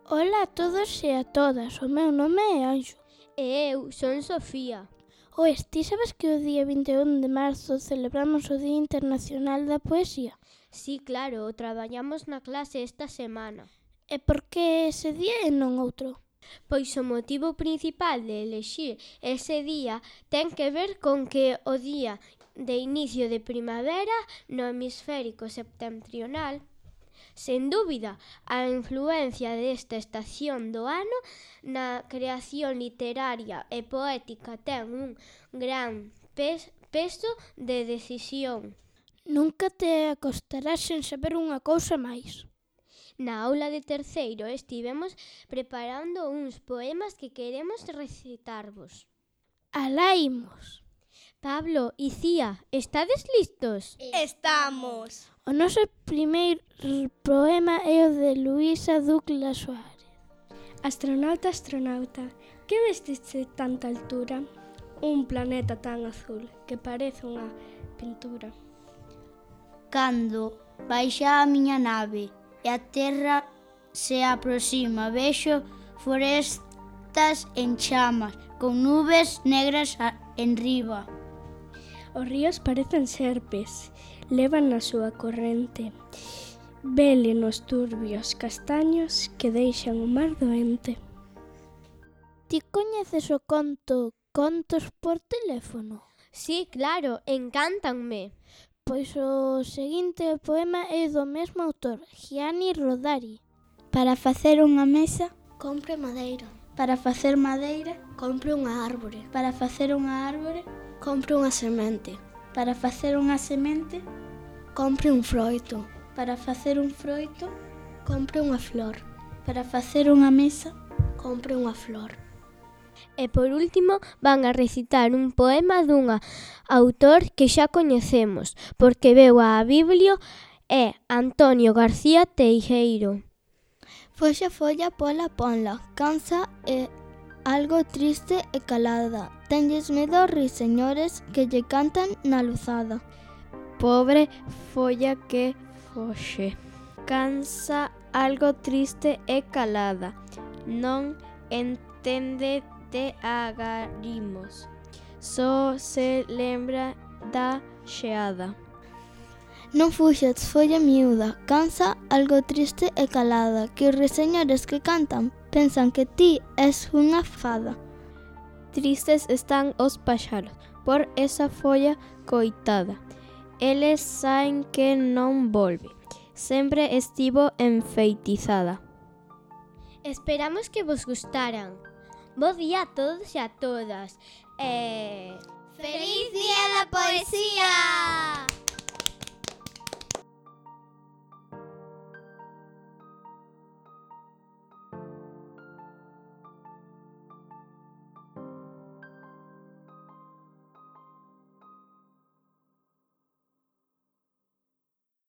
Ola a todos e a todas, o meu nome é Anxo. E eu son Sofía. Oes, ti sabes que o día 21 de marzo celebramos o Día Internacional da Poesía? Sí, claro, o traballamos na clase esta semana. E por que ese día e non outro? Pois o motivo principal de elexir ese día ten que ver con que o día de inicio de primavera no hemisférico septentrional. Sen dúbida, a influencia desta estación do ano na creación literaria e poética ten un gran peso de decisión. Nunca te acostarás sen saber unha cousa máis. Na aula de terceiro estivemos preparando uns poemas que queremos recitarvos. Alá imos. Pablo e Cía, estades listos? Estamos. O noso primeiro poema é o de Luisa Ducla Suárez. Astronauta, astronauta, que ves desde tanta altura? Un planeta tan azul que parece unha pintura. Cando baixa a miña nave e a Terra se aproxima, vexo florestas en chamas, con nubes negras enriba. Os ríos parecen serpes, levan na súa corrente vélenos turbios castaños que deixan o mar doente. Ti coñeces o conto Contos por teléfono? Sí, claro, encántanme. Pois o seguinte poema é do mesmo autor, Gianni Rodari. Para facer unha mesa, compre madeira. Para facer madeira, compre unha árbore. Para facer unha árbore, compre unha semente. Para facer unha semente, compre un froito. Para facer un froito, compre unha flor. Para facer unha mesa, compre unha flor. E por último van a recitar un poema dunha autor que xa coñecemos, porque veu a Biblia, é Antonio García Teijeiro. Folla, folla, pola, ponla, cansa e algo triste e calada. Tenlles medo ruiseñores que lle cantan na luzada. Pobre folla que foxe, cansa algo triste e calada. Non entende de agarimos, só se lembra da xeada. Non fuxas, folla miúda, cansa algo triste e calada, que os ruiseñores que cantan pensan que ti és unha fada. Tristes están os paxaros por esa folla coitada. Eles saen que non volve, sempre estivo enfeitizada. Esperamos que vos gustaran. Bo día a todos e a todas. ¡Feliz Día da Poesía!